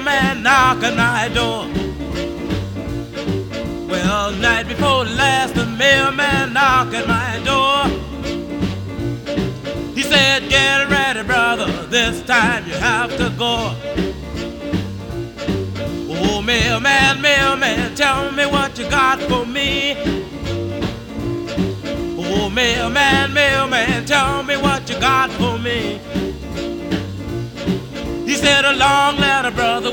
mailman knocked at my door. Well, night before last, the mailman knocked at my door. He said, get ready, brother, this time you have to go. Oh, mailman, mailman, tell me what you got for me. Oh, mailman, mailman, tell me what you got for me. He said, a long letter, brother,